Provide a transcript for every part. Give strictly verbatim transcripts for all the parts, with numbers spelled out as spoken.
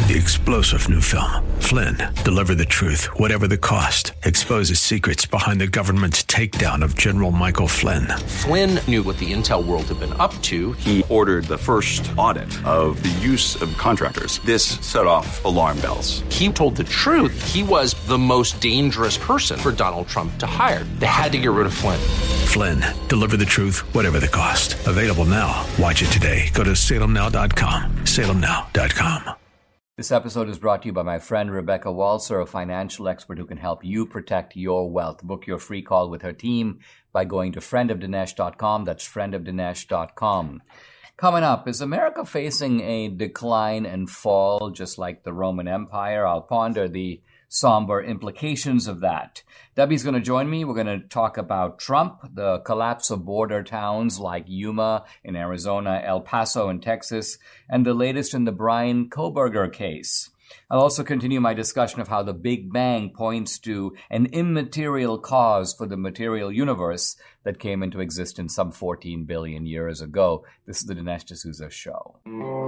The explosive new film, Flynn, deliver the truth, whatever the cost, exposes secrets behind the government's takedown of General Michael Flynn. Flynn knew what the intel world had been up to. He ordered the first audit of the use of contractors. This set off alarm bells. He told the truth. He was the most dangerous person for Donald Trump to hire. They had to get rid of Flynn. Flynn, deliver the truth, whatever the cost. Available now. Watch it today. Go to salem now dot com. salem now dot com. This episode is brought to you by my friend Rebecca Walser, a financial expert who can help you protect your wealth. Book your free call with her team by going to friend of dinesh dot com. That's friend of dinesh dot com. Coming up, is America facing a decline and fall just like the Roman Empire? I'll ponder the somber implications of that. Debbie's going to join me. We're going to talk about Trump, the collapse of border towns like Yuma in Arizona, El Paso in Texas, and the latest in the Bryan Kohberger case. I'll also continue my discussion of how the Big Bang points to an immaterial cause for the material universe that came into existence some fourteen billion years ago. This is the Dinesh D'Souza Show.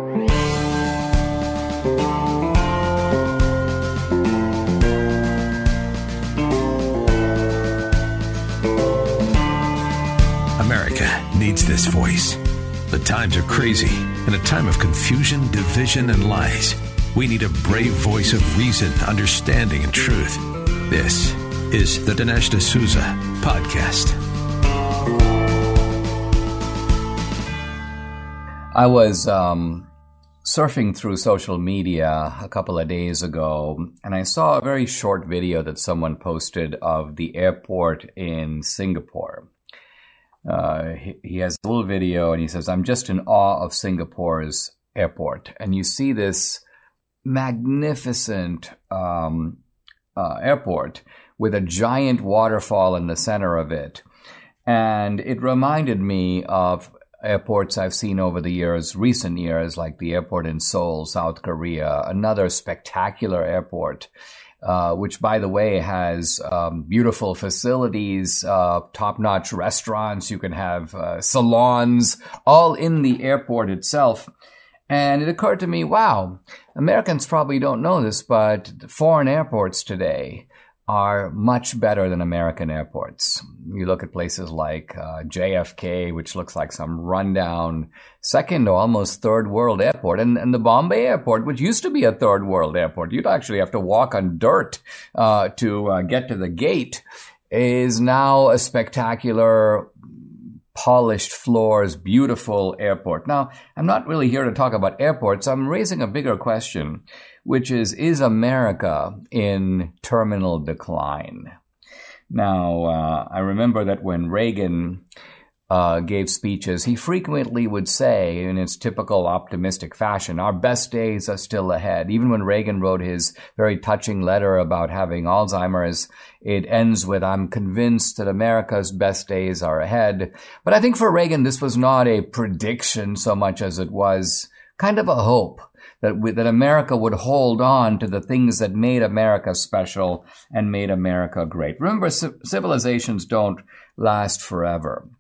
America needs this voice. The times are crazy. In a time of confusion, division, and lies, we need a brave voice of reason, understanding, and truth. This is the Dinesh D'Souza Podcast. I was um, surfing through social media a couple of days ago, and I saw a very short video that someone posted of the airport in Singapore. Uh, he, he has a little video, and he says, "I'm just in awe of Singapore's airport." And you see this magnificent um, uh, airport with a giant waterfall in the center of it. And it reminded me of airports I've seen over the years, recent years, like the airport in Seoul, South Korea, another spectacular airport, uh, which, by the way, has um, beautiful facilities, uh, top-notch restaurants. You can have uh, salons, all in the airport itself. And it occurred to me, wow, Americans probably don't know this, but foreign airports today are much better than American airports. You look at places like uh, J F K, which looks like some rundown second or almost third world airport, and, and the Bombay airport, which used to be a third world airport, you'd actually have to walk on dirt uh, to uh, get to the gate, is now a spectacular, polished floors, beautiful airport. Now, I'm not really here to talk about airports. I'm raising a bigger question, which is, is America in terminal decline? Now, uh, I remember that when Reagan uh, gave speeches, he frequently would say, in his typical optimistic fashion, our best days are still ahead. Even when Reagan wrote his very touching letter about having Alzheimer's, it ends with, I'm convinced that America's best days are ahead. But I think for Reagan, this was not a prediction so much as it was kind of a hope that we, that America would hold on to the things that made America special and made America great. Remember, c- civilizations don't last forever.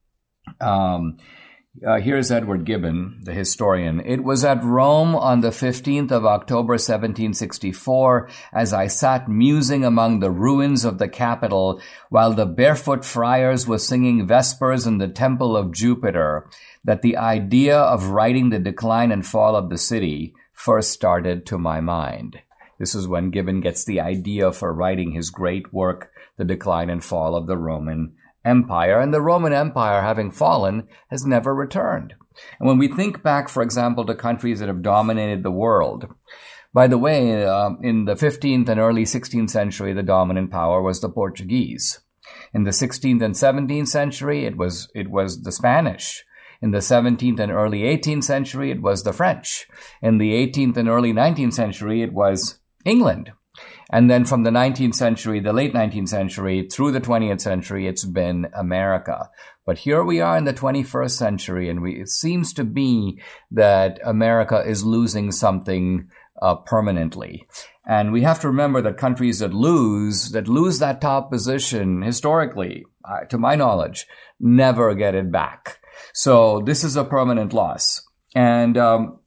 Um, uh, here's Edward Gibbon, the historian. "It was at Rome on the fifteenth of October, seventeen sixty-four, as I sat musing among the ruins of the Capitol, while the barefoot friars were singing vespers in the temple of Jupiter, that the idea of writing the decline and fall of the city first started to my mind." This is when Gibbon gets the idea for writing his great work, The Decline and Fall of the Roman Empire. And the Roman Empire, having fallen, has never returned. And when we think back, for example, to countries that have dominated the world, by the way, uh, in the fifteenth and early sixteenth century, the dominant power was the Portuguese. In the sixteenth and seventeenth century, it was it was the Spanish. In the seventeenth and early eighteenth century, it was the French. In the eighteenth and early nineteenth century, it was England. And then from the nineteenth century, the late nineteenth century, through the twentieth century, it's been America. But here we are in the twenty-first century, and we, it seems to be that America is losing something uh, permanently. And we have to remember that countries that lose, that lose that top position historically, uh, to my knowledge, never get it back. So this is a permanent loss. And um,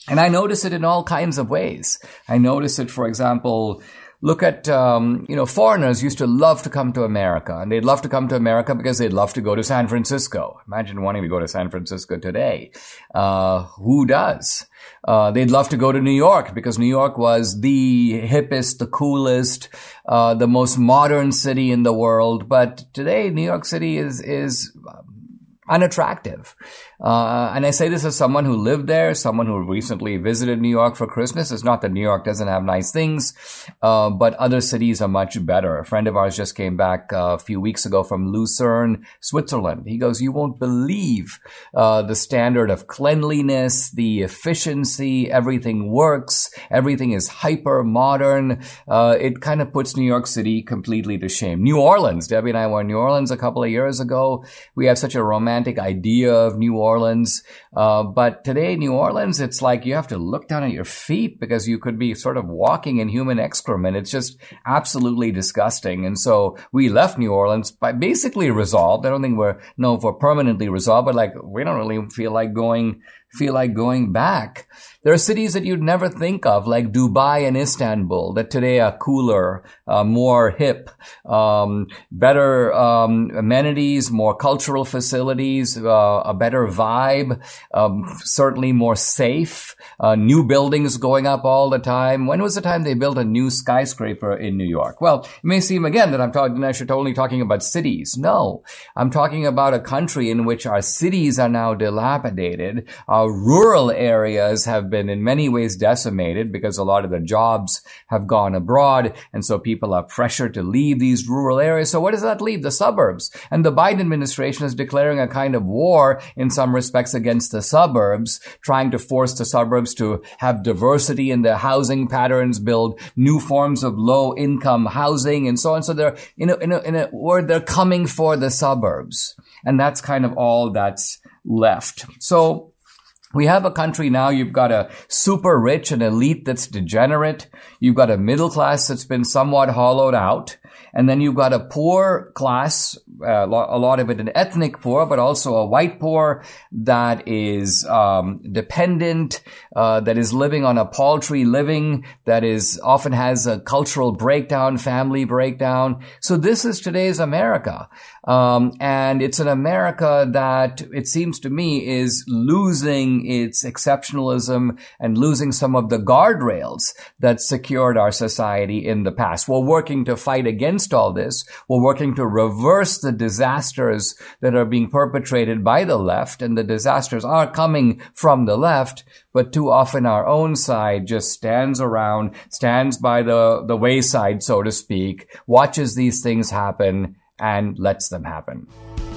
And I notice it in all kinds of ways. I notice it, for example, look at, um, you know, foreigners used to love to come to America, and they'd love to come to America because they'd love to go to San Francisco. Imagine wanting to go to San Francisco today. Uh, who does? Uh, they'd love to go to New York because New York was the hippest, the coolest, uh, the most modern city in the world. But today, New York City is, is unattractive. Uh, and I say this as someone who lived there, someone who recently visited New York for Christmas. It's not that New York doesn't have nice things, uh, but other cities are much better. A friend of ours just came back uh, a few weeks ago from Lucerne, Switzerland. He goes, you won't believe uh, the standard of cleanliness, the efficiency, everything works, everything is hyper modern. Uh, it kind of puts New York City completely to shame. New Orleans, Debbie and I were in New Orleans a couple of years ago. We have such a romantic idea of New Orleans. Orleans. Uh, but today, New Orleans, it's like you have to look down at your feet because you could be sort of walking in human excrement. It's just absolutely disgusting. And so we left New Orleans by basically resolved. I don't think we're, no, if we're permanently resolved, but like, we don't really feel like going, feel like going back. There are cities that you'd never think of, like Dubai and Istanbul, that today are cooler, uh, more hip, um, better um, amenities, more cultural facilities, uh, a better vibe, um, certainly more safe, uh, new buildings going up all the time. When was the time they built a new skyscraper in New York? Well, it may seem again that I'm talking, I should only talking about cities. No, I'm talking about a country in which our cities are now dilapidated. Our rural areas have been in many ways decimated because a lot of the jobs have gone abroad. And so people are pressured to leave these rural areas. So what does that leave? The suburbs. And the Biden administration is declaring a kind of war in some respects against the suburbs, trying to force the suburbs to have diversity in their housing patterns, build new forms of low income housing and so on. So they're, in a, in a, in a word, they're coming for the suburbs. And that's kind of all that's left. So we have a country now, you've got a super rich and elite that's degenerate. You've got a middle class that's been somewhat hollowed out. And then you've got a poor class, uh, a lot of it an ethnic poor, but also a white poor that is um, dependent, uh, that is living on a paltry living, that is often has a cultural breakdown, family breakdown. So this is today's America. Um, and it's an America that, it seems to me, is losing its exceptionalism and losing some of the guardrails that secured our society in the past. We're working to fight against all this. We're working to reverse the disasters that are being perpetrated by the left, and the disasters are coming from the left, but too often our own side just stands around, stands by the, the wayside, so to speak, watches these things happen, and lets them happen.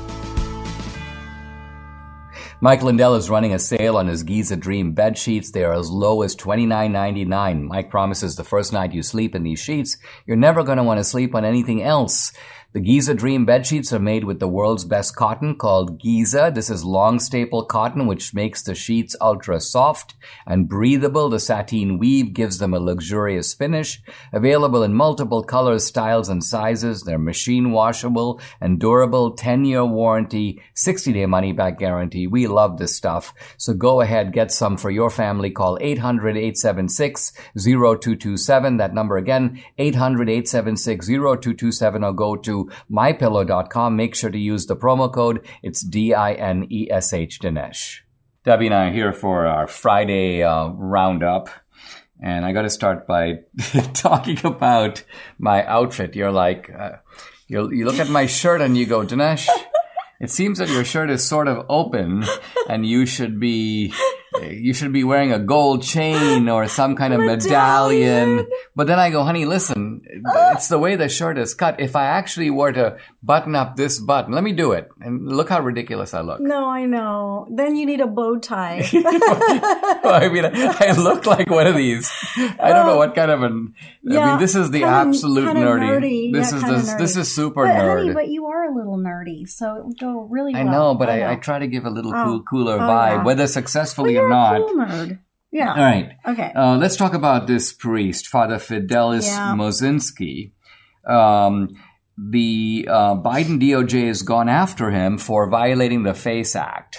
Mike Lindell is running a sale on his Giza Dream bed sheets. They are as low as twenty-nine ninety-nine. Mike promises the first night you sleep in these sheets, you're never going to want to sleep on anything else. The Giza Dream bed sheets are made with the world's best cotton called Giza. This is long staple cotton, which makes the sheets ultra soft and breathable. The sateen weave gives them a luxurious finish. Available in multiple colors, styles, and sizes. They're machine washable and durable, ten-year warranty, sixty-day money-back guarantee. We love this stuff. So go ahead, get some for your family. Call eight hundred, eight seven six, zero two two seven. That number again, eight hundred, eight seven six, zero two two seven, or go to my pillow dot com. Make sure to use the promo code. It's D I N E S H, Dinesh. Debbie and I are here for our Friday uh, roundup. And I got to start by talking about my outfit. You're like, uh, you you look at my shirt and you go, Dinesh, it seems that your shirt is sort of open and you should be... You should be wearing a gold chain or some kind of medallion. medallion. But then I go, honey, listen, it's the way the shirt is cut. If I actually were to button up this button, let me do it. And look how ridiculous I look. No, I know. Then you need a bow tie. Well, I mean, I look like one of these. I don't know what kind of an, yeah, I mean, this is the kinda, absolute kinda nerdy. nerdy. This yeah, is this, nerdy. This is super but, nerd. Honey, but you are a little nerdy, so it would go really well. I know, but I, I, know. I try to give a little oh. cool, cooler oh, vibe, yeah. whether successfully well, or not. You're a cool nerd. Yeah. All right. Okay. Uh, let's talk about this priest, Father Fidelis yeah. Mozinski. Um, the uh, Biden D O J has gone after him for violating the FACE Act.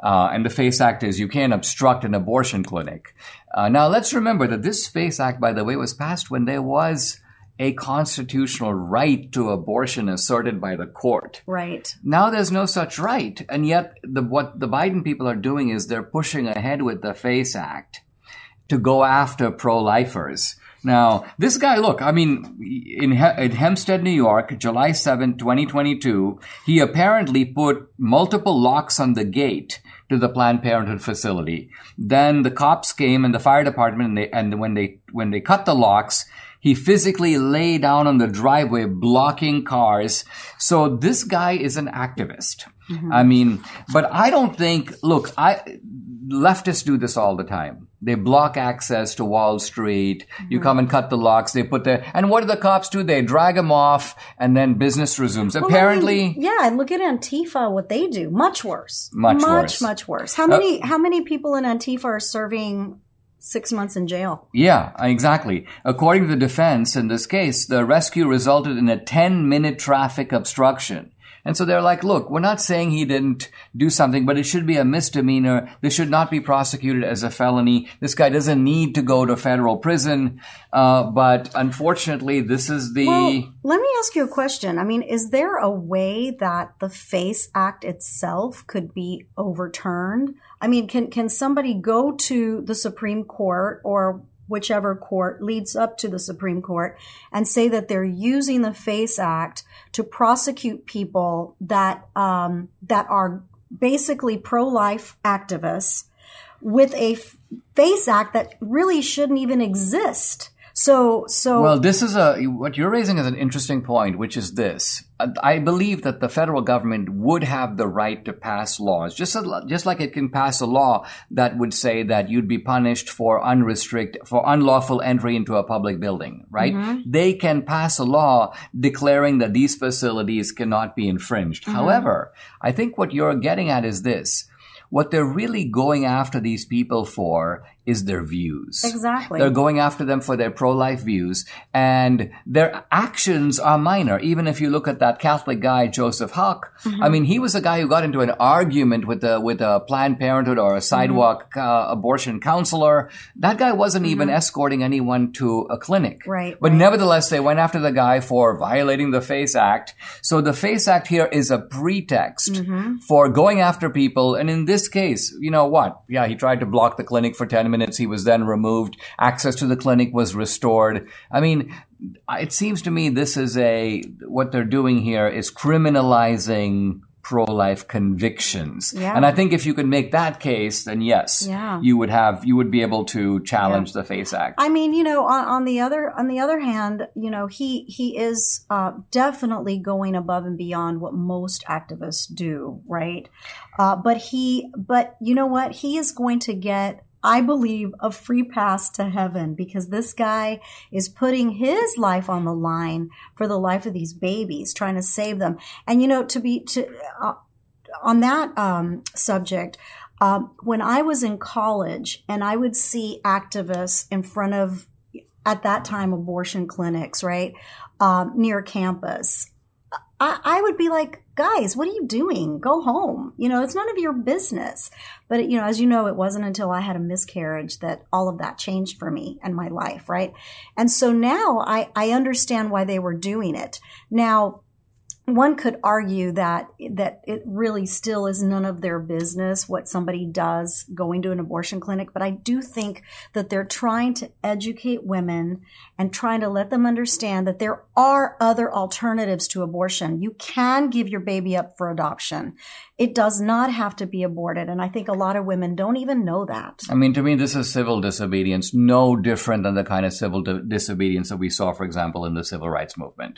Uh, and the FACE Act is you can't obstruct an abortion clinic. Uh, now, let's remember that this FACE Act, by the way, was passed when there was a constitutional right to abortion asserted by the court. Right. Now there's no such right. And yet the, what the Biden people are doing is they're pushing ahead with the FACE Act to go after pro-lifers. Now, this guy, look, I mean, in, in Hempstead, New York, July seventh, twenty twenty-two, he apparently put multiple locks on the gate to the Planned Parenthood facility. Then the cops came and the fire department, and, they, and when they when they cut the locks, he physically lay down on the driveway, blocking cars. So this guy is an activist. Mm-hmm. I mean, but I don't think, look, I leftists do this all the time. They block access to Wall Street. Mm-hmm. You come and cut the locks. They put the, and what do the cops do? They drag them off and then business resumes. Well, Apparently. I mean, yeah. And look at Antifa, what they do. Much worse. Much, much worse. Much, much worse. How many, uh, how many people in Antifa are serving six months in jail? Yeah, exactly. According to the defense in this case, the rescue resulted in a ten minute traffic obstruction. And so they're like, look, we're not saying he didn't do something, but it should be a misdemeanor. This should not be prosecuted as a felony. This guy doesn't need to go to federal prison. Uh, but unfortunately, this is the... Well, let me ask you a question. I mean, is there a way that the FACE Act itself could be overturned? I mean, can, can somebody go to the Supreme Court or whichever court leads up to the Supreme Court and say that they're using the FACE Act to prosecute people that um, that are basically pro-life activists with a FACE Act that really shouldn't even exist? So, so. Well, this is a, what you're raising is an interesting point, which is this. I believe that the federal government would have the right to pass laws, just, just like it can pass a law that would say that you'd be punished for unrestricted, for unlawful entry into a public building, right? Mm-hmm. They can pass a law declaring that these facilities cannot be infringed. Mm-hmm. However, I think what you're getting at is this. What they're really going after these people for is their views. Exactly. They're going after them for their pro-life views, and their actions are minor. Even if you look at that Catholic guy, Joseph Huck, mm-hmm. I mean, he was a guy who got into an argument with a, with a Planned Parenthood or a sidewalk mm-hmm. uh, abortion counselor. That guy wasn't mm-hmm. even escorting anyone to a clinic. Right. But right. nevertheless, they went after the guy for violating the FACE Act. So the FACE Act here is a pretext mm-hmm. for going after people. And in this case, you know what? Yeah, he tried to block the clinic for ten minutes. He was then removed. Access to the clinic was restored. I mean, it seems to me this is a, what they're doing here is criminalizing pro-life convictions. Yeah. And I think if you could make that case, then yes, yeah. you would have, you would be able to challenge yeah. the FACE Act. I mean, you know, on, on the other, on the other hand, you know, he, he is uh, definitely going above and beyond what most activists do, right? Uh, but he, but you know what? He is going to get, I believe, a free pass to heaven because this guy is putting his life on the line for the life of these babies, trying to save them. And, you know, to be, to, uh, on that, um, subject, um, when I was in college and I would see activists in front of, at that time, abortion clinics, right, um, near campus, I, I would be like, guys, what are you doing? Go home. You know, it's none of your business. But, you know, as you know, it wasn't until I had a miscarriage that all of that changed for me and my life, right? And so now I, I understand why they were doing it. Now, one could argue that that it really still is none of their business what somebody does going to an abortion clinic. But I do think that they're trying to educate women and trying to let them understand that there are other alternatives to abortion. You can give your baby up for adoption. It does not have to be aborted. And I think a lot of women don't even know that. I mean, to me, this is civil disobedience, no different than the kind of civil di- disobedience that we saw, for example, in the civil rights movement.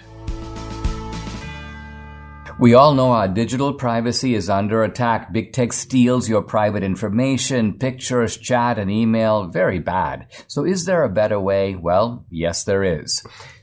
We all know our digital privacy is under attack. Big tech steals your private information, pictures, chat, and email. Very bad. So is there a better way? Well, yes, there is.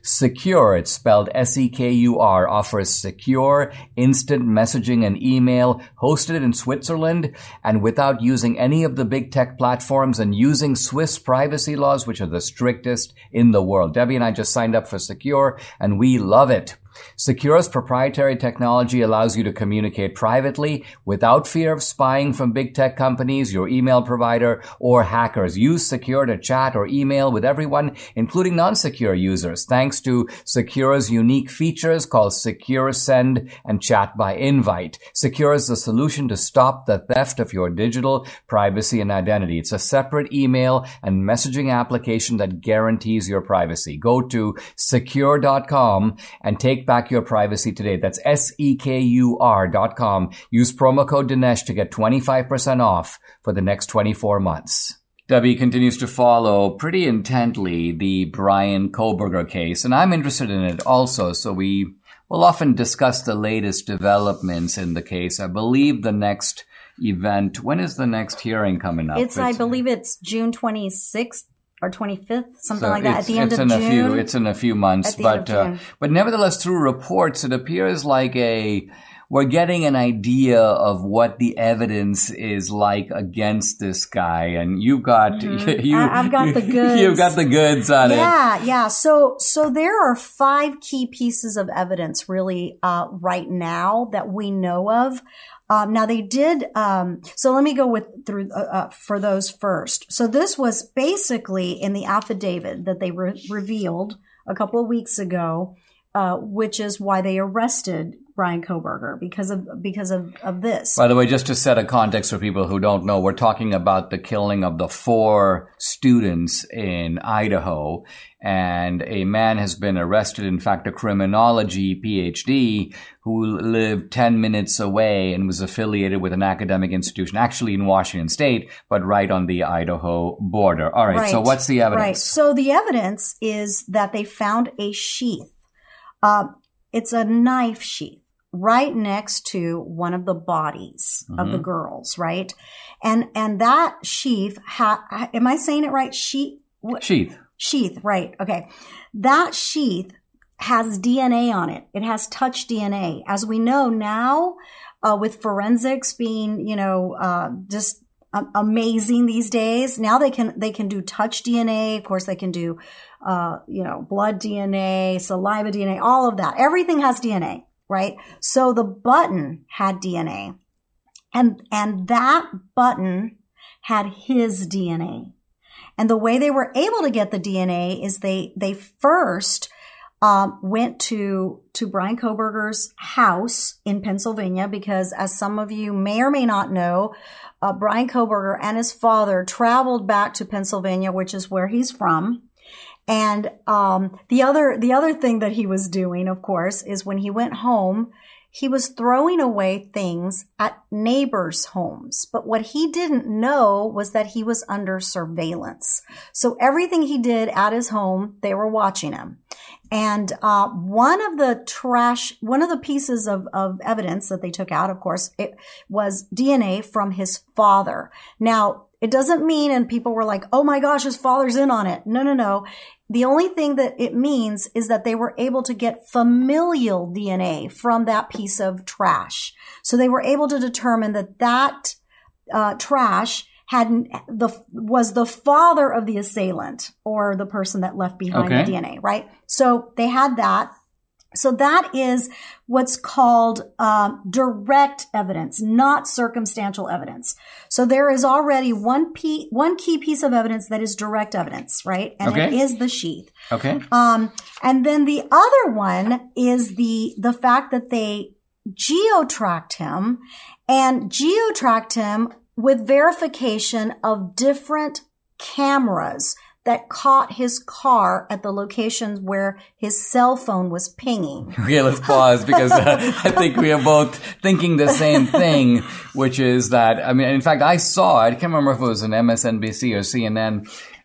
Secure, it's spelled S E K U R, offers secure, instant messaging and email hosted in Switzerland and without using any of the big tech platforms and using Swiss privacy laws, which are the strictest in the world. Debbie and I just signed up for Secure, and we love it. Secure's proprietary technology allows you to communicate privately without fear of spying from big tech companies, your email provider, or hackers. Use Secure to chat or email with everyone, including non-secure users, thanks to Secure's unique features called Secure Send and Chat by Invite. Secure is the solution to stop the theft of your digital privacy and identity. It's a separate email and messaging application that guarantees your privacy. Go to secure dot com and take back your privacy today. That's S E K U R dot com. Use promo code Dinesh to get twenty-five percent off for the next twenty-four months. Debbie continues to follow pretty intently the Bryan Kohberger case, and I'm interested in it also, so we will often discuss the latest developments in the case. I believe the next event, when is the next hearing coming up? It's, it's I believe it's June twenty-sixth. Or twenty-fifth, something so like that, at the end it's of in June. A few, it's in a few months, but uh, but nevertheless, through reports, it appears like a we're getting an idea of what the evidence is like against this guy, and you've got mm-hmm. you. I've got the goods. You've got the goods on yeah, it. Yeah, yeah. So so there are five key pieces of evidence really uh, right now that we know of. Um, now they did, um, so let me go with through, uh, uh, for those first. So this was basically in the affidavit that they re- revealed a couple of weeks ago, uh, which is why they arrested Bryan Kohberger because of, because of, of this. By the way, just to set a context for people who don't know, we're talking about the killing of the four students in Idaho, and a man has been arrested, in fact, a criminology P H D who lived ten minutes away and was affiliated with an academic institution, actually in Washington State, but right on the Idaho border. All right, right. So what's the evidence? Right. So the evidence is that they found a sheath. Uh, it's a knife sheath right next to one of the bodies mm-hmm. of the girls, right? And and that sheath, ha- am I saying it right? Sheath? Sheath. Sheath, right. Okay. That sheath has D N A on it. It has touch D N A. As we know now, uh, with forensics being, you know, uh, just um, amazing these days, now they can, they can do touch D N A. Of course, they can do, uh, you know, blood D N A, saliva D N A, all of that. Everything has D N A, right? So the button had D N A, and, and that button had his D N A. And the way they were able to get the D N A is they, they first, um, went to, to Bryan Kohberger's house in Pennsylvania, because as some of you may or may not know, uh, Bryan Kohberger and his father traveled back to Pennsylvania, which is where he's from. And, um, the other, the other thing that he was doing, of course, is when he went home, he was throwing away things at neighbors' homes. But what he didn't know was that he was under surveillance. So everything he did at his home, they were watching him. And uh one of the trash, one of the pieces of, of evidence that they took out, of course, it was D N A from his father. Now, it doesn't mean, and people were like, oh my gosh, his father's in on it. No, no, no. The only thing that it means is that they were able to get familial D N A from that piece of trash. So they were able to determine that that uh, trash had the was the father of the assailant or the person that left behind okay. the D N A, right? So they had that. So that is what's called um, direct evidence, not circumstantial evidence. So there is already one p- one key piece of evidence that is direct evidence, right? And okay. it is the sheath. Okay. Um, and then the other one is the the fact that they geo-tracked him and geo-tracked him with verification of different cameras that caught his car at the locations where his cell phone was pinging. Okay, let's pause because uh, I think we are both thinking the same thing, which is that, I mean, in fact, I saw, I can't remember if it was an M S N B C or C N N,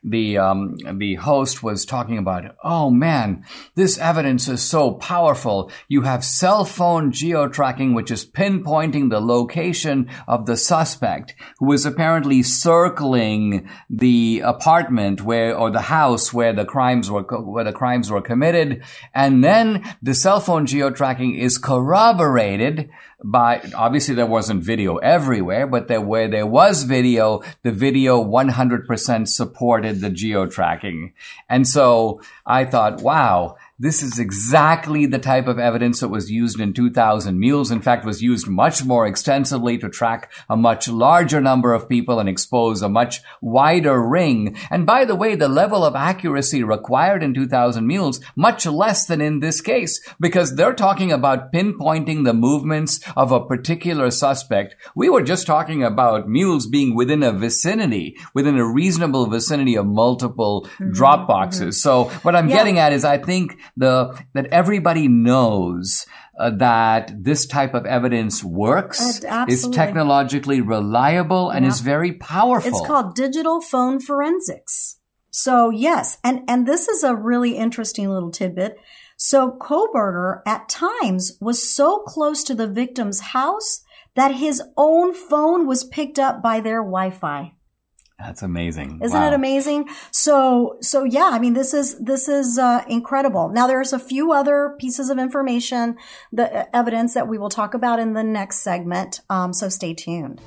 the um, the host was talking about, oh man, this evidence is so powerful. You have cell phone geo-tracking, which is pinpointing the location of the suspect, who was apparently circling the apartment where, or the house where the crimes were, where the crimes were committed. And then the cell phone geo-tracking is corroborated by, obviously there wasn't video everywhere, but there, where there was video, the video one hundred percent supported the geo-tracking. And so I thought, wow, this is exactly the type of evidence that was used in two thousand Mules. In fact, was used much more extensively to track a much larger number of people and expose a much wider ring. And by the way, the level of accuracy required in two thousand Mules, much less than in this case, because they're talking about pinpointing the movements of a particular suspect. We were just talking about mules being within a vicinity, within a reasonable vicinity of multiple mm-hmm. drop boxes. Mm-hmm. So what I'm yeah. getting at is I think the that everybody knows uh, that this type of evidence works, uh, is technologically reliable, and yeah. is very powerful. It's called digital phone forensics. So yes, and, and this is a really interesting little tidbit. So Kohberger at times was so close to the victim's house that his own phone was picked up by their Wi-Fi. That's amazing. Isn't wow. it amazing? So, so yeah, I mean, this is, this is, uh, incredible. Now there's a few other pieces of information, the uh, evidence that we will talk about in the next segment. Um, so stay tuned.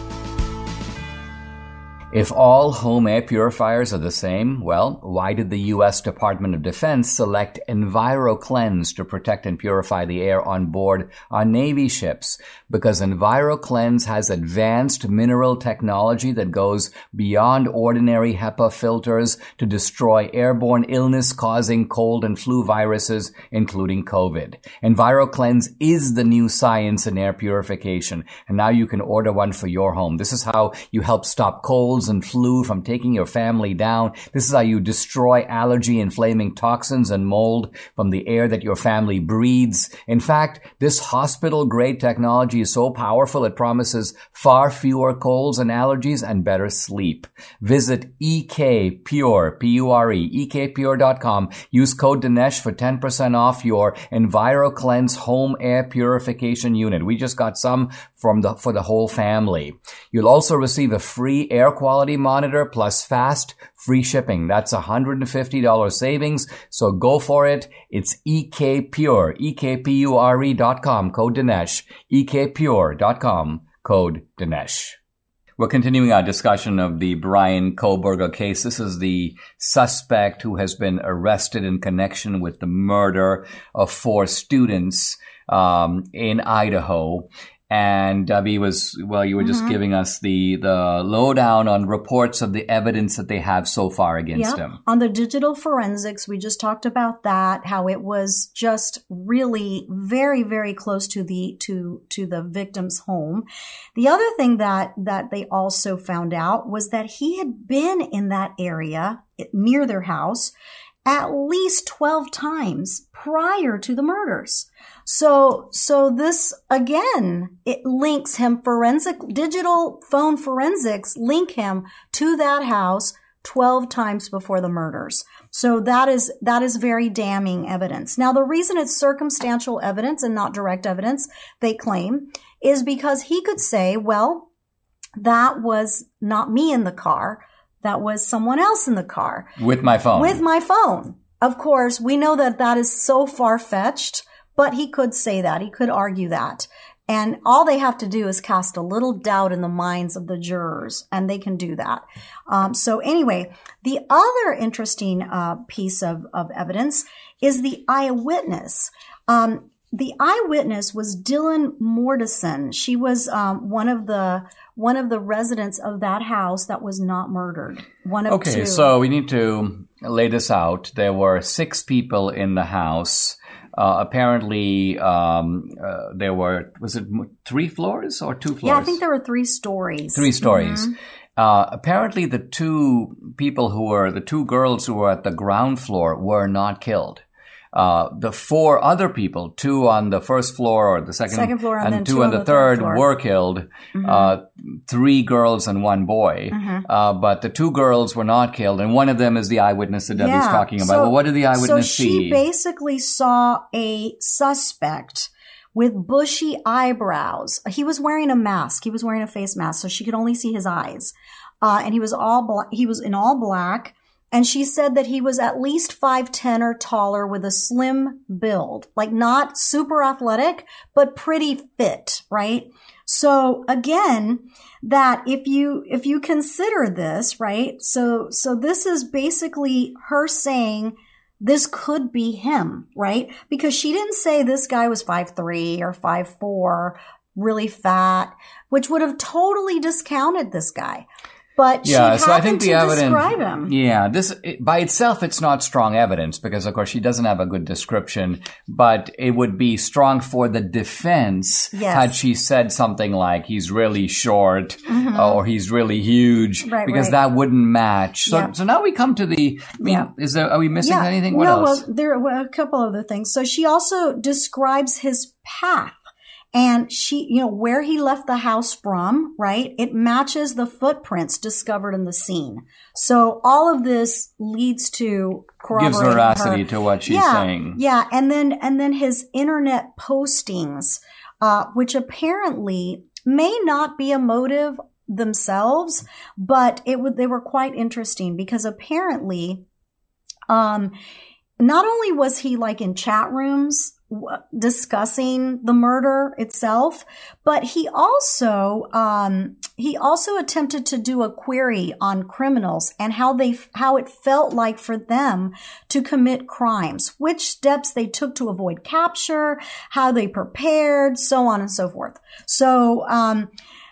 If all home air purifiers are the same, well, why did the U S Department of Defense select EnviroKlenz to protect and purify the air on board our Navy ships? Because EnviroKlenz has advanced mineral technology that goes beyond ordinary HEPA filters to destroy airborne illness-causing cold and flu viruses, including COVID. EnviroKlenz is the new science in air purification, and now you can order one for your home. This is how you help stop colds and flu from taking your family down. This is how you destroy allergy-inflaming toxins and mold from the air that your family breathes. In fact, this hospital-grade technology is so powerful it promises far fewer colds and allergies and better sleep. Visit E K Pure, P U R E, E K pure dot com. Use code Dinesh for ten percent off your EnviroKlenz home air purification unit. We just got some from the, for the whole family. You'll also receive a free air quality monitor plus fast free shipping. That's one hundred fifty dollars savings. So go for it. It's E K Pure, E K P U R E dot com, code Dinesh, E K pure dot com, code Dinesh. We're continuing our discussion of the Bryan Kohberger case. This is the suspect who has been arrested in connection with the murder of four students um, in Idaho. And Debbie was, well, you were just mm-hmm. giving us the, the lowdown on reports of the evidence that they have so far against yeah. him. On the digital forensics, we just talked about that, how it was just really very, very close to the, to, to the victim's home. The other thing that, that they also found out was that he had been in that area near their house at least twelve times prior to the murders. So, so this again, it links him forensic, digital phone forensics link him to that house twelve times before the murders. So that is, that is very damning evidence. Now, the reason it's circumstantial evidence and not direct evidence, they claim, is because he could say, well, that was not me in the car. That was someone else in the car. With my phone. With my phone. Of course, we know that that is so far-fetched, but he could say that. He could argue that. And all they have to do is cast a little doubt in the minds of the jurors, and they can do that. Um, so anyway, the other interesting uh, piece of, of evidence is the eyewitness. Um, the eyewitness was Dylan Mordison. She was um, one of the one of the residents of that house that was not murdered. One of okay, two. So we need to lay this out. There were six people in the house. Uh, apparently, um, uh, there were, was it three floors or two floors? Yeah, I think there were three stories. Three stories. Mm-hmm. Uh, apparently the two people who were, the two girls who were at the ground floor were not killed. uh, the four other people, two on the first floor or the second, second floor, and, and then two, two on on the, the third, third floor. were killed. Mm-hmm. Uh, three girls and one boy. Mm-hmm. Uh, but the two girls were not killed, and one of them is the eyewitness that Debbie's yeah. talking about. So, well, what did the eyewitness so see? So she basically saw a suspect with bushy eyebrows. He was wearing a mask. He was wearing a face mask, so she could only see his eyes. Uh, and he was all bla- he was in all black. And she said that he was at least five ten or taller with a slim build, like not super athletic, but pretty fit, right? So again, that if you, if you consider this, right? So, so this is basically her saying this could be him, right? Because she didn't say this guy was five three or five four, really fat, which would have totally discounted this guy. But yeah, she so happened I think the to evidence, describe him. Yeah, this it, by itself, it's not strong evidence because, of course, she doesn't have a good description. But it would be strong for the defense Yes. had she said something like he's really short mm-hmm. or he's really huge, Right, because right. that wouldn't match. So, Yeah. so now we come to the. I mean, Yeah. is there? Are we missing Yeah. anything? What no, else? well, there were a couple other things. So she also describes his path. And she, you know, where he left the house from, right? It matches the footprints discovered in the scene. So all of this leads to corroborating Gives veracity her. to what she's yeah, saying. Yeah, and then and then his internet postings, uh, which apparently may not be a motive themselves, but it would they were quite interesting because apparently, um, not only was he like in chat rooms discussing the murder itself, but he also um, he also attempted to do a query on criminals and how they how it felt like for them to commit crimes, which steps they took to avoid capture, how they prepared, so on and so forth. So um,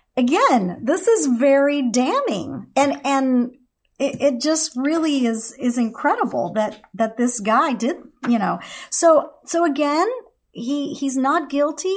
again, this is very damning, and and. It, it just really is, is incredible that, that this guy did, you know, so, so again, he, he's not guilty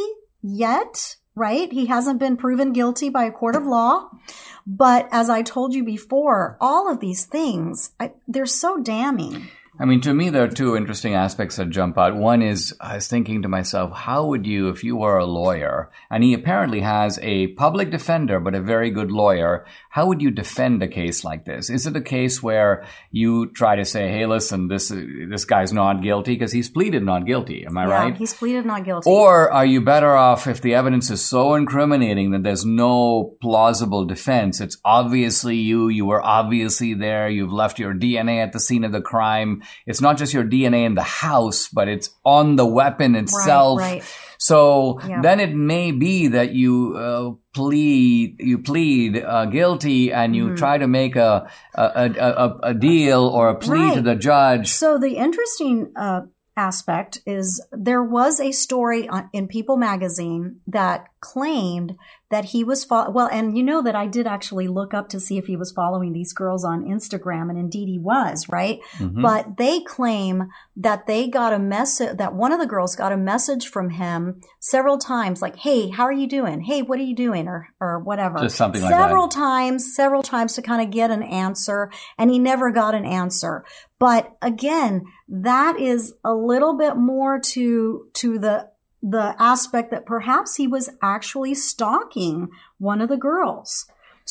yet, right? He hasn't been proven guilty by a court of law. But as I told you before, all of these things, I, they're so damning. I mean, to me, there are two interesting aspects that jump out. One is I was thinking to myself, how would you, if you were a lawyer, and he apparently has a public defender, but a very good lawyer, how would you defend a case like this? Is it a case where you try to say, hey, listen, this this guy's not guilty because he's pleaded not guilty, am I yeah, right? He's pleaded not guilty. Or are you better off if the evidence is so incriminating that there's no plausible defense? It's obviously you. You were obviously there. You've left your D N A at the scene of the crime. It's not just your D N A in the house, but it's on the weapon itself. Right, right. So Yeah. then it may be that you uh, plead, you plead uh, guilty, and you Mm-hmm. try to make a a, a, a a deal or a plea Right. to the judge. So the interesting uh, aspect is there was a story on, in People magazine that claimed that he was fo- well, and you know that I did actually look up to see if he was following these girls on Instagram, and indeed he was, right? Mm-hmm. But they claim that they got a message, that one of the girls got a message from him several times, like, "Hey, how are you doing? Hey, what are you doing?" or or whatever. Just something like that. Several times, several times to kind of get an answer, and he never got an answer. But again, that is a little bit more to to the the aspect that perhaps he was actually stalking one of the girls.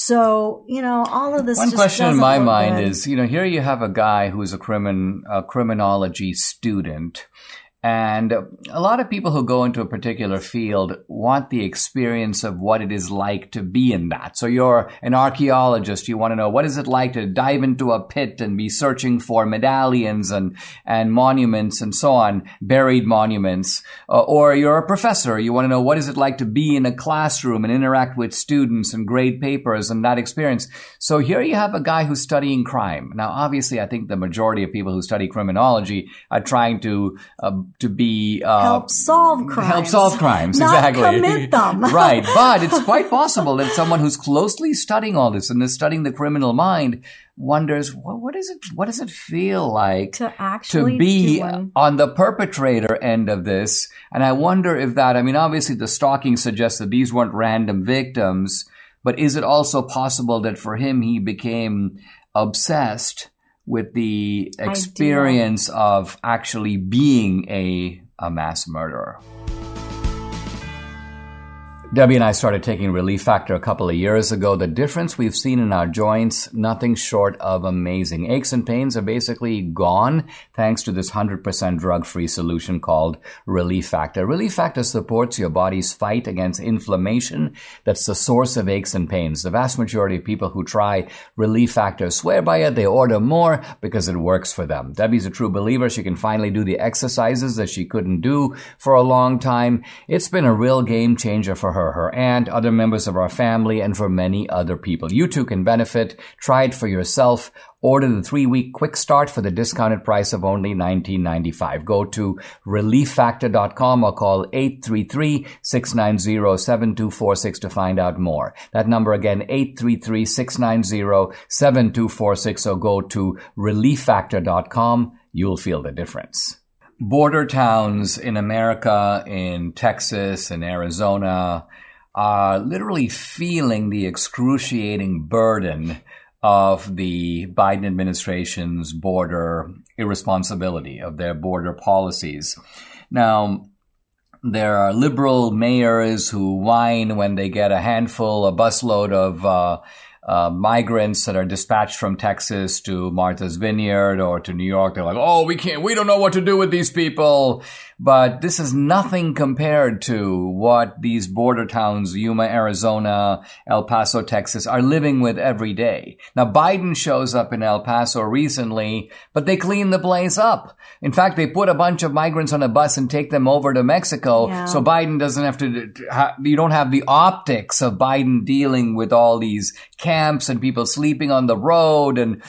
So, you know, all of this One just question in doesn't my look mind good. is, you know, here you have a guy who's a crimin a criminology student, and a lot of people who go into a particular field want the experience of what it is like to be in that. So you're an archaeologist. You want to know, what is it like to dive into a pit and be searching for medallions and, and monuments and so on, buried monuments. Uh, or you're a professor. You want to know, what is it like to be in a classroom and interact with students and grade papers and that experience. So here you have a guy who's studying crime. Now, obviously, I think the majority of people who study criminology are trying to uh, to be uh, help solve crimes. Help solve crimes, not exactly. commit them. Right, but it's quite possible that someone who's closely studying all this and is studying the criminal mind wonders, well, what is it? What does it feel like To actually to be do one. on the perpetrator end of this? And I wonder if that. I mean, obviously, the stalking suggests that these weren't random victims, but is it also possible that for him he became obsessed with the experience Ideal. Of actually being a, a mass murderer. Debbie and I started taking Relief Factor a couple of years ago. The difference we've seen in our joints, nothing short of amazing. Aches and pains are basically gone thanks to this one hundred percent drug-free solution called Relief Factor. Relief Factor supports your body's fight against inflammation that's the source of aches and pains. The vast majority of people who try Relief Factor swear by it. They order more because it works for them. Debbie's a true believer. She can finally do the exercises that she couldn't do for a long time. It's been a real game changer for her. her aunt, other members of our family, and for many other people. You too can benefit. Try it for yourself. Order the three-week quick start for the discounted price of only nineteen ninety-five. Go to relief factor dot com or call eight three three, six nine zero, seven two four six to find out more. That number again, eight three three, six nine zero, seven two four six, or go to relief factor dot com. You'll feel the difference. Border towns in America, in Texas and Arizona, are literally feeling the excruciating burden of the Biden administration's border irresponsibility, of their border policies. Now, there are liberal mayors who whine when they get a handful, a busload of uh, uh, migrants that are dispatched from Texas to Martha's Vineyard or to New York. They're like, oh, we can't, we don't know what to do with these people. But this is nothing compared to what these border towns, Yuma, Arizona, El Paso, Texas, are living with every day. Now, Biden shows up in El Paso recently, but they clean the place up. In fact, they put a bunch of migrants on a bus and take them over to Mexico. Yeah. So Biden doesn't have to, you don't have the optics of Biden dealing with all these camps and people sleeping on the road. And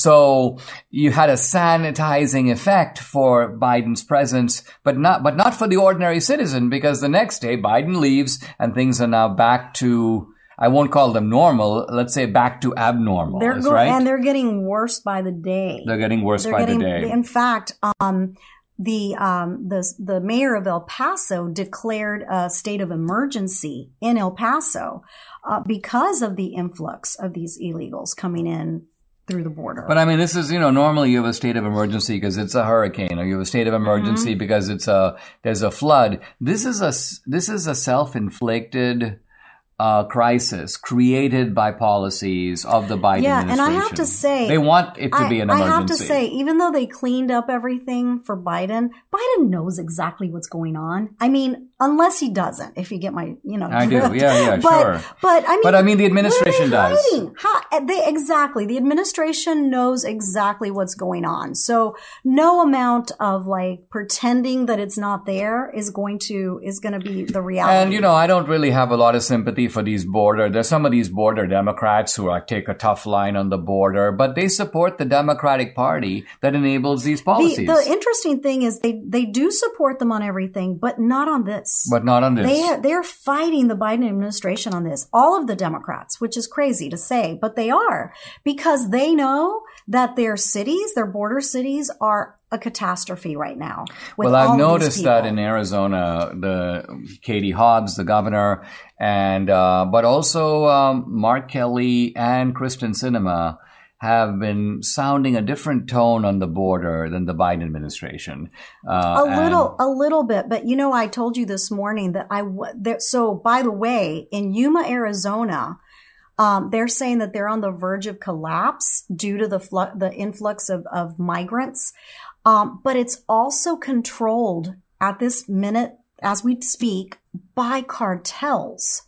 so you had a sanitizing effect for Biden's presence, but not, but not for the ordinary citizen, because the next day Biden leaves and things are now back to, I won't call them normal, let's say back to abnormal. They're go- right? And they're getting worse by the day. They're getting worse they're by getting, the day. In fact, um, the, um, the, the mayor of El Paso declared a state of emergency in El Paso, uh, because of the influx of these illegals coming in through the border. But I mean, this is, you know, normally you have a state of emergency because it's a hurricane, or you have a state of emergency mm-hmm. because it's a, there's a flood. This is a, this is a self-inflicted uh, crisis created by policies of the Biden yeah, administration. Yeah, and I have to say, they want it to I, be an emergency. I have to say, even though they cleaned up everything for Biden, Biden knows exactly what's going on. I mean, unless he doesn't, if you get my, you know. I do, yeah, yeah, but, sure. But I mean, but I mean, the administration does. How, they, exactly. The administration knows exactly what's going on. So no amount of like pretending that it's not there is going to, is going to be the reality. And, you know, I don't really have a lot of sympathy for these border, there's some of these border Democrats who like take a tough line on the border, but they support the Democratic Party that enables these policies. The, the interesting thing is they, they do support them on everything, but not on this. But not on this. They, they're fighting the Biden administration on this. All of the Democrats, which is crazy to say, but they are, because they know that their cities, their border cities, are a catastrophe right now. Well, I've noticed that in Arizona, the Katie Hobbs, the governor, and uh, but also um, Mark Kelly and Kristen Sinema have been sounding a different tone on the border than the Biden administration. Uh, a little, a little bit. But, you know, I told you this morning that I, that, so by the way, in Yuma, Arizona, um, they're saying that they're on the verge of collapse due to the flu- the influx of, of migrants. Um, but it's also controlled at this minute, as we speak, by cartels.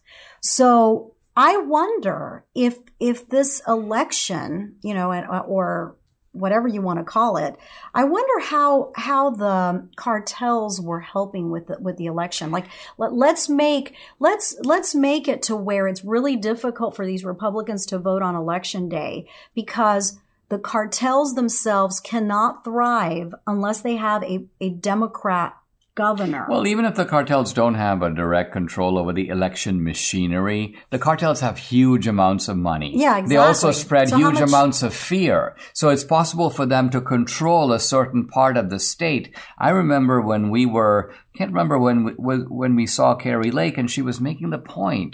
So I wonder if, if this election, you know, or whatever you want to call it, I wonder how, how the cartels were helping with the, with the election. Like, let, let's make, let's, let's make it to where it's really difficult for these Republicans to vote on election day, because the cartels themselves cannot thrive unless they have a, a Democrat governor. Well, even if the cartels don't have a direct control over the election machinery, the cartels have huge amounts of money. Yeah, exactly. They also spread so huge much- amounts of fear. So it's possible for them to control a certain part of the state. I remember when we were, can't remember when we, when we saw Carrie Lake, and she was making the point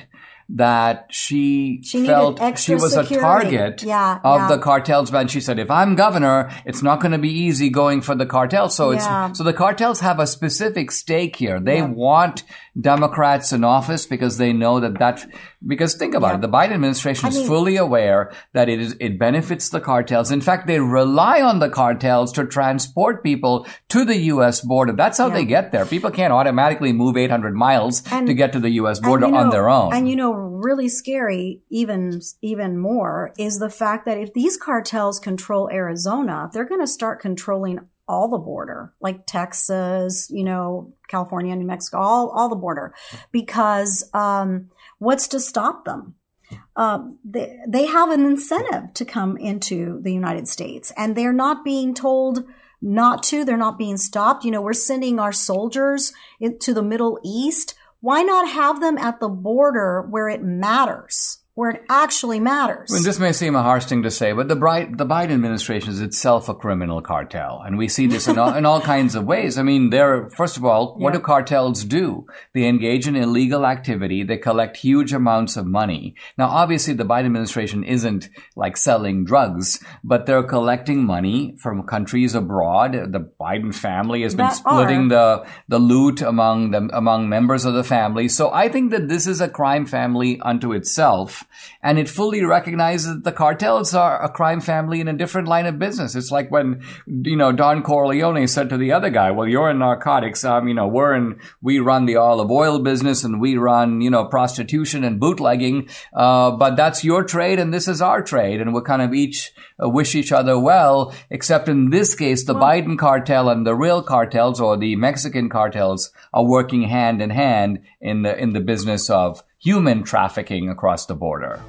that she, she felt extra she was security. a target yeah, of yeah. the cartels. And she said, if I'm governor, it's not going to be easy going for the cartels. So yeah. it's, so the cartels have a specific stake here. They yeah. want Democrats in office because they know that that, because think about yeah. it, the Biden administration I is mean, fully aware that it is, it benefits the cartels. In fact, they rely on the cartels to transport people to the U S border. That's how yeah. they get there. People can't automatically move eight hundred miles and, to get to the U S border you know, on their own. And you know, really scary, even, even more, is the fact that if these cartels control Arizona, they're going to start controlling all the border, like Texas, you know, California, New Mexico, all, all the border, because, um, what's to stop them? Uh, they, they have an incentive to come into the United States, and they're not being told not to. They're not being stopped. You know, we're sending our soldiers into the Middle East. Why not have them at the border where it matters? Where it actually matters. I mean, this may seem a harsh thing to say, but the, Bri- the Biden administration is itself a criminal cartel. And we see this in all, in all kinds of ways. I mean, they're, first of all, what yeah. do cartels do? They engage in illegal activity. They collect huge amounts of money. Now, obviously, the Biden administration isn't like selling drugs, but they're collecting money from countries abroad. The Biden family has been that splitting are. the, the loot among them, among members of the family. So I think that this is a crime family unto itself. And it fully recognizes that the cartels are a crime family in a different line of business. It's like when, you know, Don Corleone said to the other guy, well, you're in narcotics. Um, you know, we're in, we run the olive oil business and we run, you know, prostitution and bootlegging. Uh, but that's your trade and this is our trade. And we'll kind of each uh, wish each other well, except in this case, the well, Biden cartel and the real cartels or the Mexican cartels are working hand in hand in the, in the business of human trafficking across the border.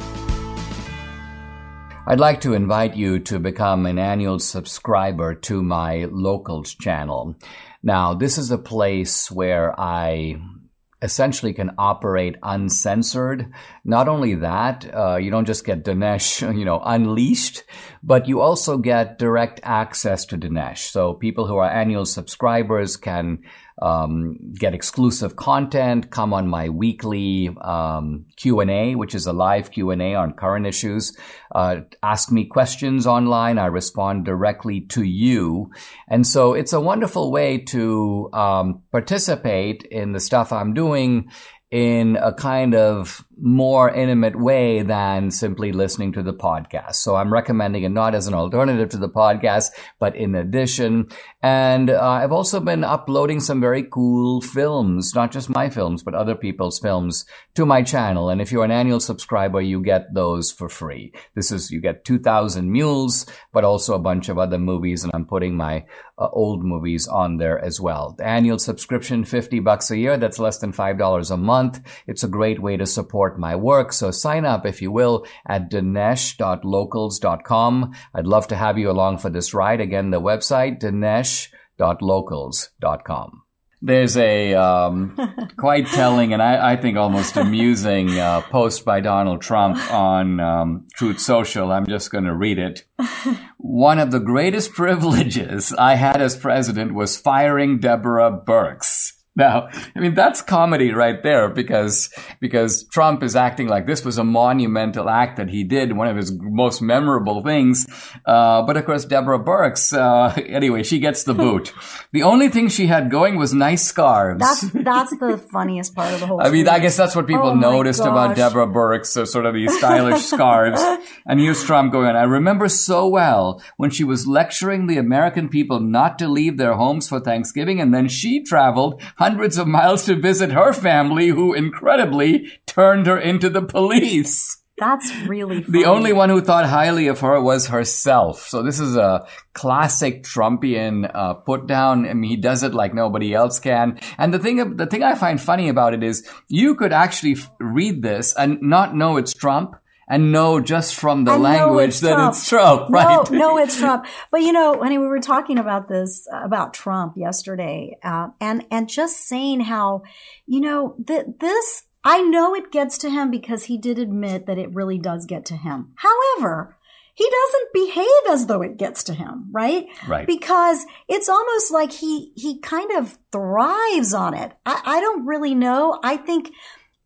I'd like to invite you to become an annual subscriber to my Locals channel. Now, this is a place where I essentially can operate uncensored. Not only that, uh, you don't just get Dinesh, you know, unleashed, but you also get direct access to Dinesh. So people who are annual subscribers can um, get exclusive content, come on my weekly um, Q and A, which is a live Q and A on current issues, uh, ask me questions online. I respond directly to you. And so it's a wonderful way to um, participate in the stuff I'm doing in a kind of more intimate way than simply listening to the podcast. So I'm recommending it not as an alternative to the podcast, but in addition. And uh, I've also been uploading some very cool films, not just my films, but other people's films to my channel. And if you're an annual subscriber, you get those for free. This is, you get two thousand Mules, but also a bunch of other movies. And I'm putting my uh, old movies on there as well. The annual subscription, fifty bucks a year. That's less than five dollars a month. It's a great way to support my work. So sign up, if you will, at dinesh dot locals dot com. I'd love to have you along for this ride. Again, the website, dinesh dot locals dot com. There's a um, quite telling and I, I think almost amusing uh, post by Donald Trump on um, Truth Social. I'm just going to read it. One of the greatest privileges I had as president was firing Deborah Birx. Now, I mean, that's comedy right there because, because Trump is acting like this was a monumental act that he did, one of his most memorable things. Uh, but of course, Deborah Birx, uh, anyway, she gets the boot. The only thing she had going was nice scarves. That's, that's the funniest part of the whole I mean, thing. I guess that's what people oh noticed about gosh. Deborah Birx, so sort of these stylish scarves. And here's Trump going on. I remember so well when she was lecturing the American people not to leave their homes for Thanksgiving, and then she traveled hundreds of miles to visit her family, who incredibly turned her into the police. That's really funny. The only one who thought highly of her was herself. So this is a classic Trumpian uh, put down. I mean, he does it like nobody else can. And the thing, the thing I find funny about it is you could actually f- read this and not know it's Trump. And know just from the and language it's that Trump. it's Trump, right? No, no, it's Trump. But you know, honey, we were talking about this, uh, about Trump yesterday, uh, and, and just saying how, you know, th- this, I know it gets to him because he did admit that it really does get to him. However, he doesn't behave as though it gets to him, right? Right. Because it's almost like he, he kind of thrives on it. I, I don't really know. I think,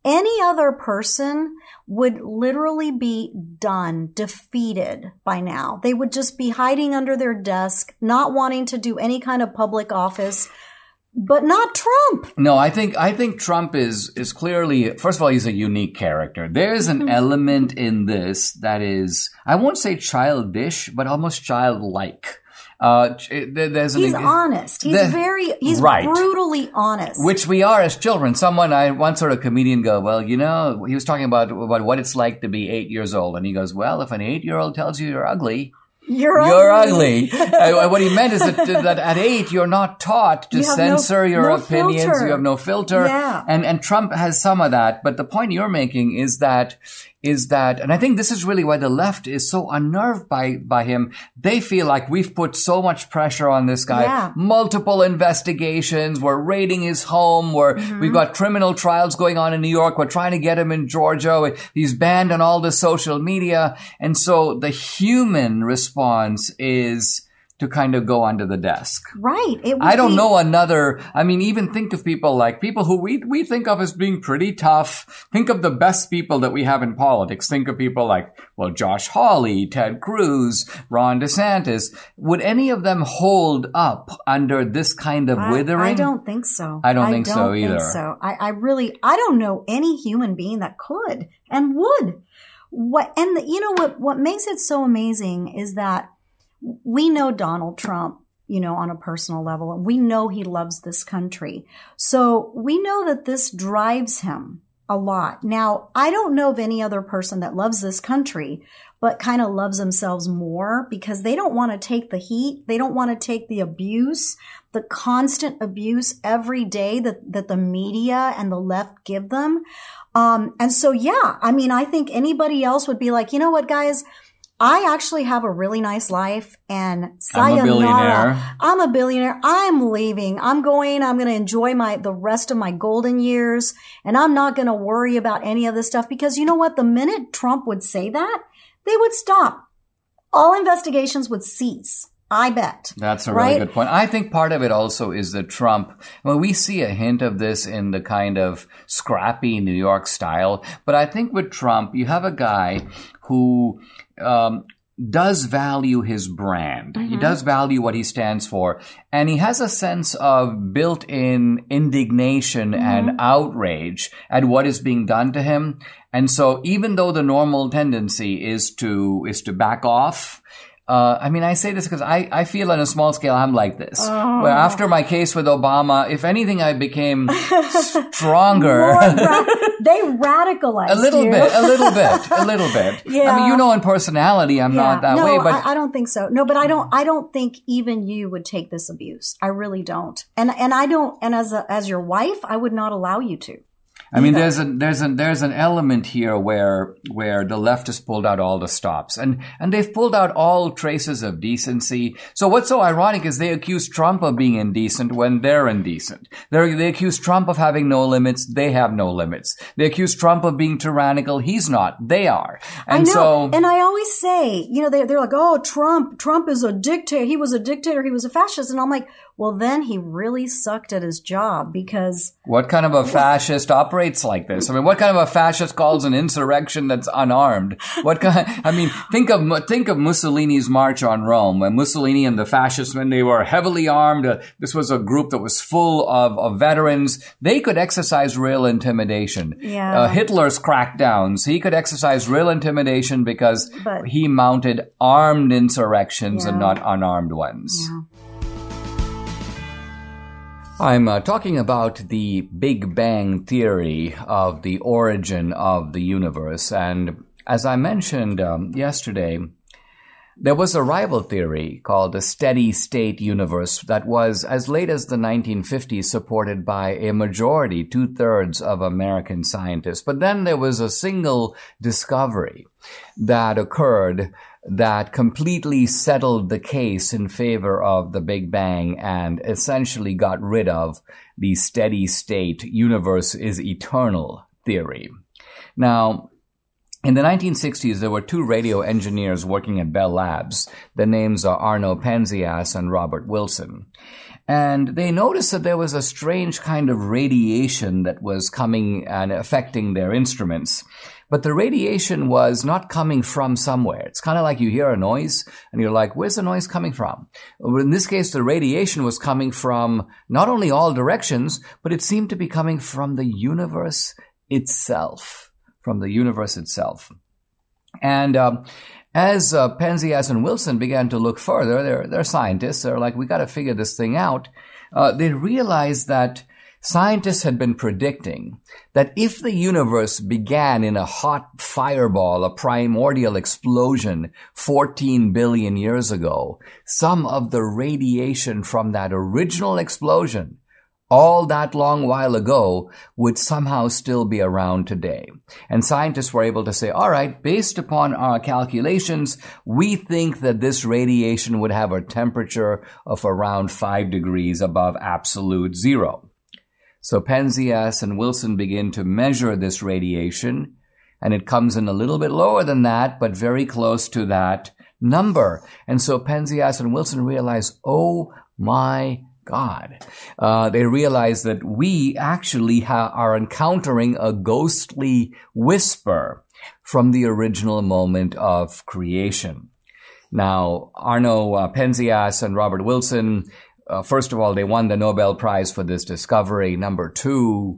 Any other person would literally be done, defeated by now. They would just be hiding under their desk, not wanting to do any kind of public office. But not Trump. No, I think I think Trump is is clearly, first of all, he's a unique character. There's an element in this that is, I won't say childish, but almost childlike. Uh, there's an, he's honest. He's the, very, he's right. brutally honest. Which we are as children. Someone, I once heard a comedian go, well, you know, he was talking about, about what it's like to be eight years old. And he goes, well, if an eight-year-old tells you you're ugly, You're, you're ugly. ugly. uh, what he meant is that, that at eight, you're not taught to you censor no, your no opinions. Filter. You have no filter. Yeah. And, and Trump has some of that. But the point you're making is that, is that, and I think this is really why the left is so unnerved by, by him. They feel like we've put so much pressure on this guy. Yeah. Multiple investigations. We're raiding his home. We're, mm-hmm. we've got criminal trials going on in New York. We're trying to get him in Georgia. He's banned on all the social media. And so the human response is to kind of go under the desk. Right. It would I don't be- know another, I mean, even think of people like people who we, we think of as being pretty tough. Think of the best people that we have in politics. Think of people like, well, Josh Hawley, Ted Cruz, Ron DeSantis. Would any of them hold up under this kind of I, withering? I don't think so. I don't think don't so either. Think so. I, I really, I don't know any human being that could and would. What, and the, you know what, what makes it so amazing is that we know Donald Trump, you know, on a personal level, and we know he loves this country. So we know that this drives him a lot. Now, I don't know of any other person that loves this country, but kind of loves themselves more because they don't want to take the heat. They don't want to take the abuse, the constant abuse every day that, that the media and the left give them. Um, and so, yeah, I mean, I think anybody else would be like, you know what, guys? I actually have a really nice life and sayonara. I'm a billionaire. I'm a billionaire. I'm leaving. I'm going. I'm going to enjoy my, the rest of my golden years. And I'm not going to worry about any of this stuff because you know what? The minute Trump would say that, they would stop. All investigations would cease. I bet. That's a really right? good point. I think part of it also is that Trump, well, we see a hint of this in the kind of scrappy New York style. But I think with Trump, you have a guy who um, does value his brand. Mm-hmm. He does value what he stands for. And he has a sense of built-in indignation mm-hmm. and outrage at what is being done to him. And so even though the normal tendency is to is to back off, Uh, I mean, I say this because I, I feel on a small scale I'm like this. Oh. Where after my case with Obama, if anything, I became stronger. ra- they radicalized a little you. bit, a little bit, a little bit. Yeah. I mean, you know, in personality, I'm yeah. not that no, way. But I, I don't think so. No, but I don't. I don't think even you would take this abuse. I really don't. And and I don't. And as a, as your wife, I would not allow you to. I mean, there's a, there's a, there's an element here where, where the left has pulled out all the stops and, and they've pulled out all traces of decency. So what's so ironic is they accuse Trump of being indecent when they're indecent. They're, they accuse Trump of having no limits. They have no limits. They accuse Trump of being tyrannical. He's not. They are. And I know. so, and I always say, you know, they, they're like, oh, Trump, Trump is a dictator. He was a dictator. He was a fascist. And I'm like, well, then he really sucked at his job because what kind of a fascist operates like this? I mean, what kind of a fascist calls an insurrection that's unarmed? What kind? I mean, think of think of Mussolini's march on Rome. When Mussolini and the fascists, when they were heavily armed, uh, this was a group that was full of, of veterans. They could exercise real intimidation. Yeah. Uh, Hitler's crackdowns, he could exercise real intimidation because but, he mounted armed insurrections yeah. and not unarmed ones. Yeah. I'm uh, talking about the Big Bang Theory of the origin of the universe. And as I mentioned um, yesterday, there was a rival theory called the steady state universe that was, as late as the nineteen fifties, supported by a majority, two-thirds of American scientists. But then there was a single discovery that occurred that completely settled the case in favor of the Big Bang and essentially got rid of the steady state universe is eternal theory. Now, in the nineteen sixties, there were two radio engineers working at Bell Labs. The names are Arno Penzias and Robert Wilson. And they noticed that there was a strange kind of radiation that was coming and affecting their instruments. But the radiation was not coming from somewhere. It's kind of like you hear a noise and you're like, where's the noise coming from? Well, in this case, the radiation was coming from not only all directions, but it seemed to be coming from the universe itself, from the universe itself. And um, as uh, Penzias and Wilson began to look further, they're, they're scientists, they're like, we got to figure this thing out. Uh, they realized that scientists had been predicting that if the universe began in a hot fireball, a primordial explosion fourteen billion years ago, some of the radiation from that original explosion all that long while ago would somehow still be around today. And scientists were able to say, all right, based upon our calculations, we think that this radiation would have a temperature of around five degrees above absolute zero. So Penzias and Wilson begin to measure this radiation, and it comes in a little bit lower than that, but very close to that number. And so Penzias and Wilson realize, oh my God. Uh, they realize that we actually ha- are encountering a ghostly whisper from the original moment of creation. Now, Arno uh, Penzias and Robert Wilson, uh, first of all, they won the Nobel Prize for this discovery. Number two,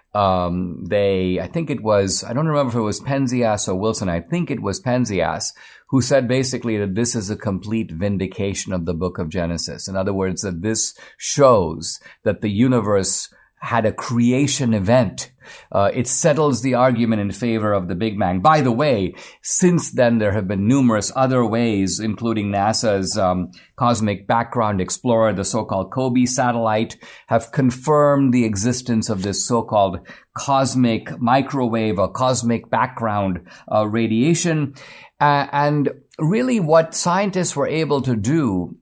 um, they, I think it was, I don't remember if it was Penzias or Wilson, I think it was Penzias, who said basically that this is a complete vindication of the book of Genesis. In other words, that this shows that the universe had a creation event. Uh, it settles the argument in favor of the Big Bang. By the way, since then there have been numerous other ways, including NASA's um, Cosmic Background Explorer, the so-called COBE satellite, have confirmed the existence of this so-called cosmic microwave or cosmic background uh, radiation. Uh, and really what scientists were able to do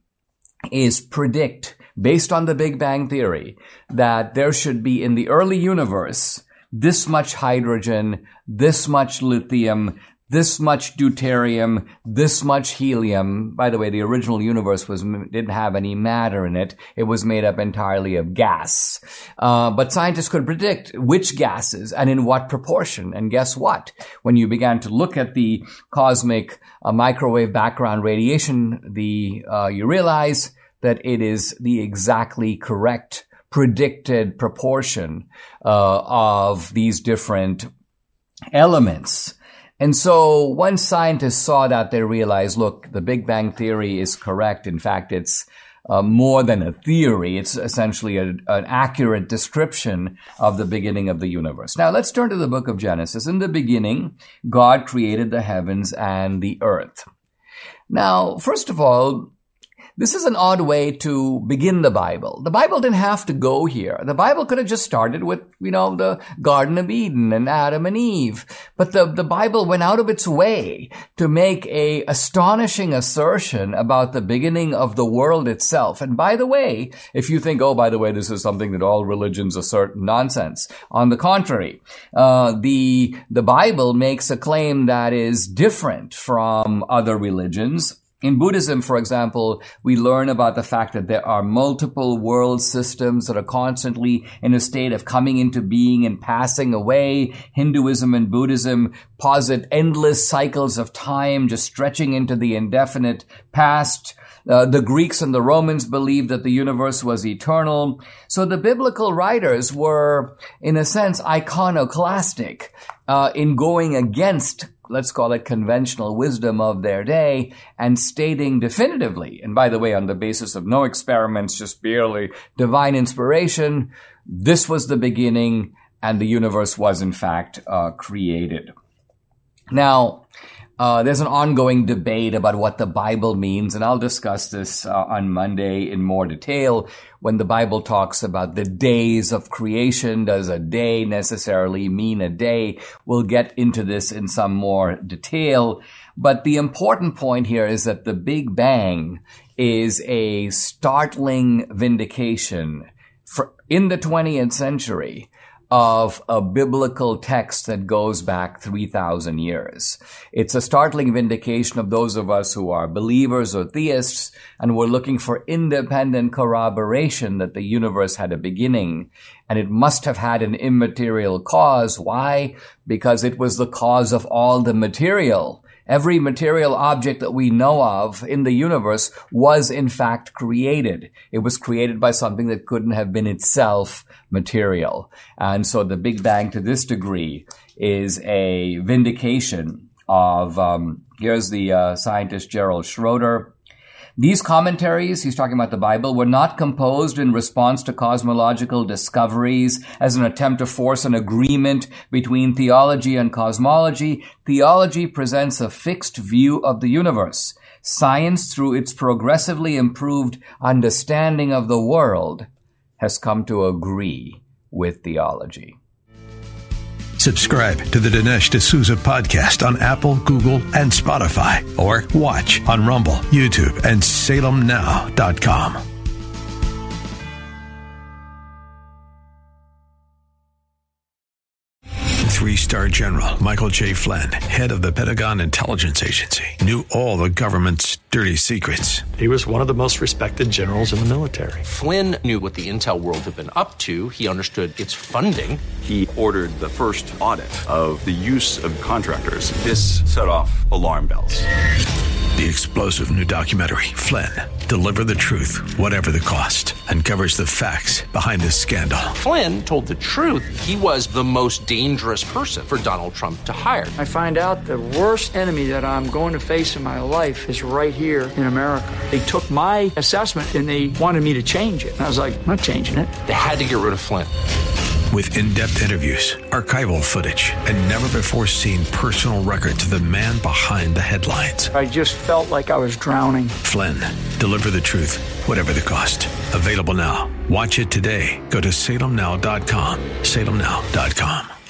is predict, based on the Big Bang Theory, that there should be in the early universe this much hydrogen, this much lithium, this much deuterium, this much helium. By the way, the original universe was didn't have any matter in it. It was made up entirely of gas. Uh, but scientists could predict which gases and in what proportion. And guess what? When you began to look at the cosmic uh, microwave background radiation, the uh, you realize that it is the exactly correct predicted proportion uh, of these different elements. And so once scientists saw that, they realized, look, the Big Bang Theory is correct. In fact, it's uh, more than a theory. It's essentially a, an accurate description of the beginning of the universe. Now, let's turn to the book of Genesis. In the beginning, God created the heavens and the earth. Now, first of all, this is an odd way to begin the Bible. The Bible didn't have to go here. The Bible could have just started with, you know, the Garden of Eden and Adam and Eve. But the, the Bible went out of its way to make a astonishing assertion about the beginning of the world itself. And by the way, if you think, oh, by the way, this is something that all religions assert, nonsense. On the contrary, uh, the, the Bible makes a claim that is different from other religions. In Buddhism, for example, we learn about the fact that there are multiple world systems that are constantly in a state of coming into being and passing away. Hinduism and Buddhism posit endless cycles of time just stretching into the indefinite past. Uh, the Greeks and the Romans believed that the universe was eternal. So the biblical writers were, in a sense, iconoclastic uh, in going against, let's call it, conventional wisdom of their day and stating definitively, and by the way, on the basis of no experiments, just barely divine inspiration, this was the beginning and the universe was in fact uh, created. Now, Uh, there's an ongoing debate about what the Bible means, and I'll discuss this uh, on Monday in more detail. When the Bible talks about the days of creation, does a day necessarily mean a day? We'll get into this in some more detail. But the important point here is that the Big Bang is a startling vindication for, in the twentieth century of a biblical text that goes back three thousand years. It's a startling vindication of those of us who are believers or theists, and we're looking for independent corroboration that the universe had a beginning, and it must have had an immaterial cause. Why? Because it was the cause of all the material. Every material object that we know of in the universe was in fact created. It was created by something that couldn't have been itself material. And so the Big Bang to this degree is a vindication of, um, here's the uh, scientist Gerald Schroeder. These commentaries, he's talking about the Bible, were not composed in response to cosmological discoveries as an attempt to force an agreement between theology and cosmology. Theology presents a fixed view of the universe. Science, through its progressively improved understanding of the world, has come to agree with theology. Subscribe to the Dinesh D'Souza podcast on Apple, Google, and Spotify, or watch on Rumble, YouTube, and Salem Now dot com. Three-star General Michael J. Flynn, head of the Pentagon Intelligence Agency, knew all the government's dirty secrets. He was one of the most respected generals in the military. Flynn knew what the intel world had been up to. He understood its funding. He ordered the first audit of the use of contractors. This set off alarm bells. The explosive new documentary, Flynn, Deliver the Truth, Whatever the Cost, uncovers the facts behind this scandal. Flynn told the truth. He was the most dangerous person for Donald Trump to hire. I find out the worst enemy that I'm going to face in my life is right here in America. They took my assessment and they wanted me to change it. And I was like, I'm not changing it. They had to get rid of Flynn. With in-depth interviews, archival footage, and never-before-seen personal records of the man behind the headlines. I just felt like I was drowning. Flynn, Deliver the Truth, Whatever the Cost. Available now. Watch it today. Go to Salem Now dot com. Salem Now dot com.